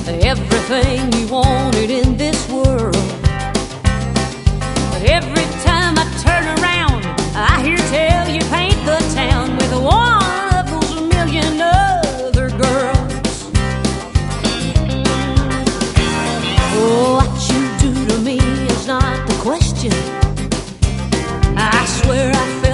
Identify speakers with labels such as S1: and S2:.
S1: everything you wanted in this world. But every time I turn around, I hear tell you paint the town with one of those million other girls. Oh, what you do to me is not the question. I swear I feel